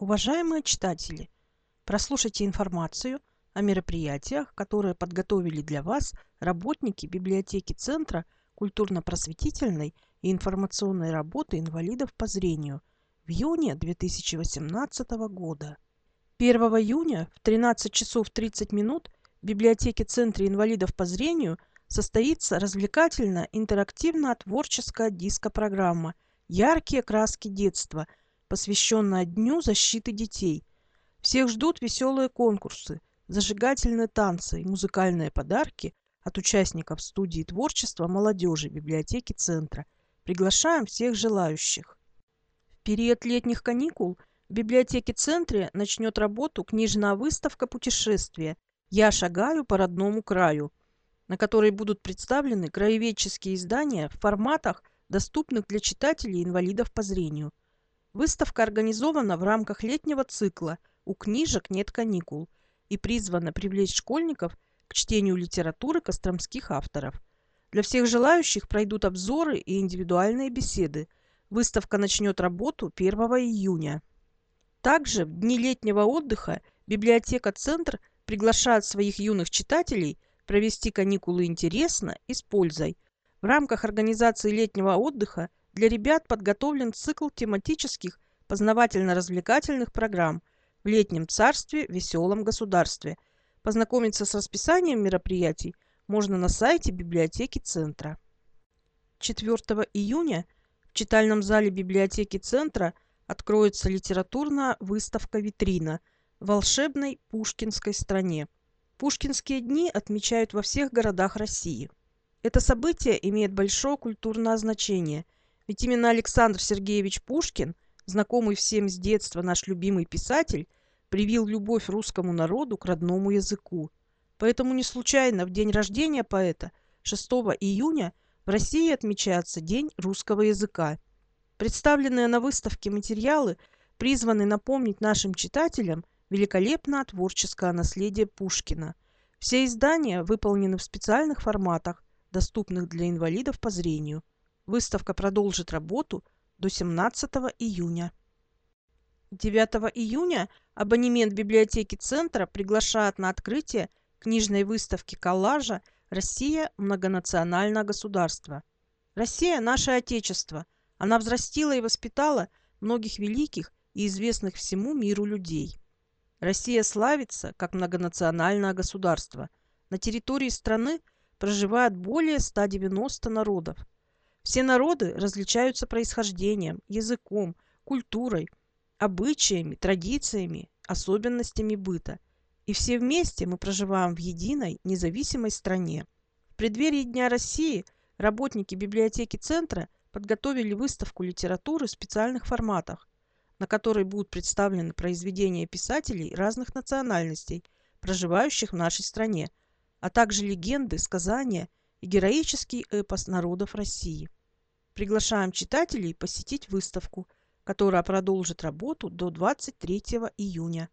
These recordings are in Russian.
Уважаемые читатели, прослушайте информацию о мероприятиях, которые подготовили для вас работники библиотеки Центра культурно-просветительной и информационной работы инвалидов по зрению в июне 2018 года. 1 июня в 13 часов 30 минут в библиотеке Центра инвалидов по зрению состоится развлекательно-интерактивно-творческая диско-программа «Яркие краски детства», посвященная Дню защиты детей. Всех ждут веселые конкурсы, зажигательные танцы и музыкальные подарки от участников студии творчества молодежи библиотеки Центра. Приглашаем всех желающих. В период летних каникул в библиотеке Центре начнет работу книжная выставка путешествия «Я шагаю по родному краю», на которой будут представлены краеведческие издания в форматах, доступных для читателей инвалидов по зрению. Выставка организована в рамках летнего цикла «У книжек нет каникул» и призвана привлечь школьников к чтению литературы костромских авторов. Для всех желающих пройдут обзоры и индивидуальные беседы. Выставка начнет работу 1 июня. Также в дни летнего отдыха библиотека «Центр» приглашает своих юных читателей провести каникулы интересно и с пользой. В рамках организации летнего отдыха для ребят подготовлен цикл тематических познавательно-развлекательных программ в летнем царстве, веселом государстве. Познакомиться с расписанием мероприятий можно на сайте библиотеки Центра. 4 июня в читальном зале библиотеки Центра откроется литературная выставка-витрина в волшебной Пушкинской стране. Пушкинские дни отмечают во всех городах России. Это событие имеет большое культурное значение, ведь именно Александр Сергеевич Пушкин, знакомый всем с детства наш любимый писатель, привил любовь русскому народу к родному языку. Поэтому не случайно в день рождения поэта, 6 июня, в России отмечается День русского языка. Представленные на выставке материалы призваны напомнить нашим читателям великолепное творческое наследие Пушкина. Все издания выполнены в специальных форматах, доступных для инвалидов по зрению. Выставка продолжит работу до 17 июня. 9 июня абонемент библиотеки Центра приглашает на открытие книжной выставки коллажа «Россия – многонациональное государство». Россия – наше Отечество. Она взрастила и воспитала многих великих и известных всему миру людей. Россия славится как многонациональное государство. На территории страны проживает более 190 народов. Все народы различаются происхождением, языком, культурой, обычаями, традициями, особенностями быта. И все вместе мы проживаем в единой, независимой стране. В преддверии Дня России работники библиотеки Центра подготовили выставку литературы в специальных форматах, на которой будут представлены произведения писателей разных национальностей, проживающих в нашей стране, а также легенды, сказания и героический эпос народов России. Приглашаем читателей посетить выставку, которая продолжит работу до 23 июня.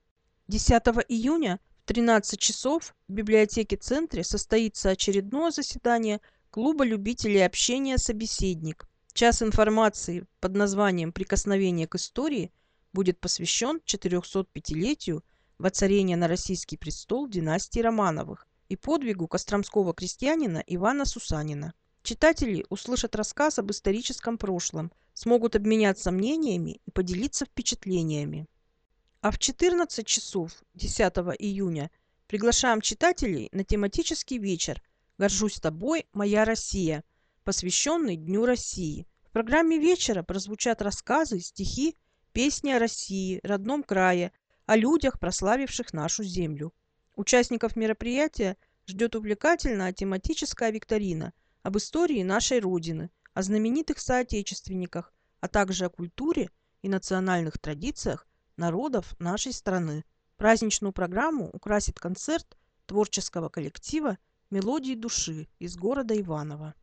10 июня в 13 часов в библиотеке Центре состоится очередное заседание Клуба любителей общения «Собеседник». Час информации под названием «Прикосновение к истории» будет посвящен 405-летию воцарения на российский престол династии Романовых и подвигу костромского крестьянина Ивана Сусанина. Читатели услышат рассказ об историческом прошлом, смогут обменяться мнениями и поделиться впечатлениями. А в 14 часов 10 июня приглашаем читателей на тематический вечер «Горжусь тобой, моя Россия», посвященный Дню России. В программе вечера прозвучат рассказы, стихи, песни о России, родном крае, о людях, прославивших нашу землю. Участников мероприятия ждет увлекательная тематическая викторина об истории нашей Родины, о знаменитых соотечественниках, а также о культуре и национальных традициях народов нашей страны. Праздничную программу украсит концерт творческого коллектива «Мелодии души» из города Иваново.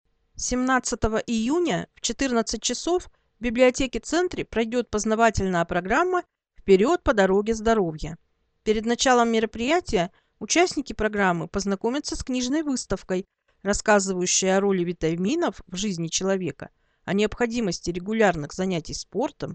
17 июня в 14 часов в библиотеке Центре пройдет познавательная программа «Вперед по дороге здоровья». Перед началом мероприятия участники программы познакомятся с книжной выставкой, рассказывающей о роли витаминов в жизни человека, о необходимости регулярных занятий спортом,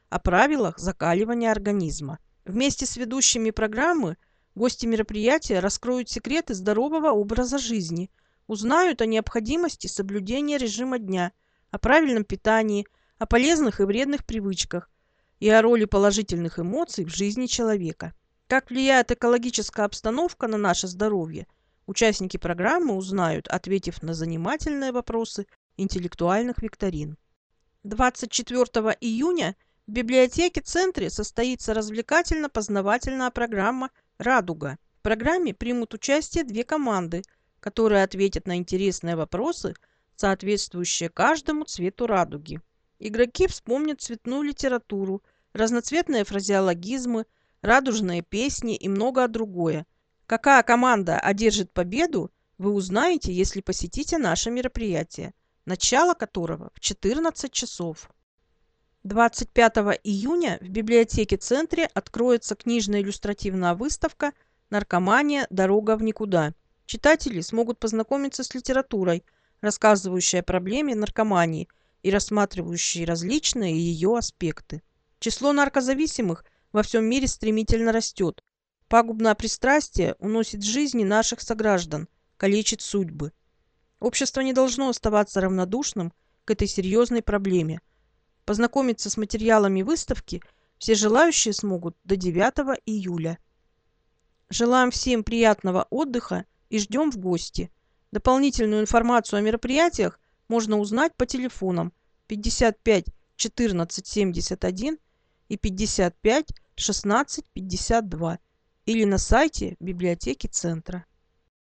о правилах закаливания организма. Вместе с ведущими программы гости мероприятия раскроют секреты здорового образа жизни, узнают о необходимости соблюдения режима дня, о правильном питании, о полезных и вредных привычках и о роли положительных эмоций в жизни человека. Как влияет экологическая обстановка на наше здоровье, участники программы узнают, ответив на занимательные вопросы интеллектуальных викторин. 24 июня в библиотеке-центре состоится развлекательно-познавательная программа «Радуга». В программе примут участие 2 команды, которые ответят на интересные вопросы, соответствующие каждому цвету радуги. Игроки вспомнят цветную литературу, разноцветные фразеологизмы, радужные песни и многое другое. Какая команда одержит победу, вы узнаете, если посетите наше мероприятие, начало которого в 14 часов. 25 июня в библиотеке-центре откроется книжно-иллюстративная выставка «Наркомания. Дорога в никуда». Читатели смогут познакомиться с литературой, рассказывающей о проблеме наркомании и рассматривающей различные ее аспекты. Число наркозависимых во всем мире стремительно растет. Пагубное пристрастие уносит жизни наших сограждан, калечит судьбы. Общество не должно оставаться равнодушным к этой серьезной проблеме. Познакомиться с материалами выставки все желающие смогут до 9 июля. Желаем всем приятного отдыха и ждем в гости. Дополнительную информацию о мероприятиях можно узнать по телефонам 55 14 71 и 55 16 52 или на сайте библиотеки центра.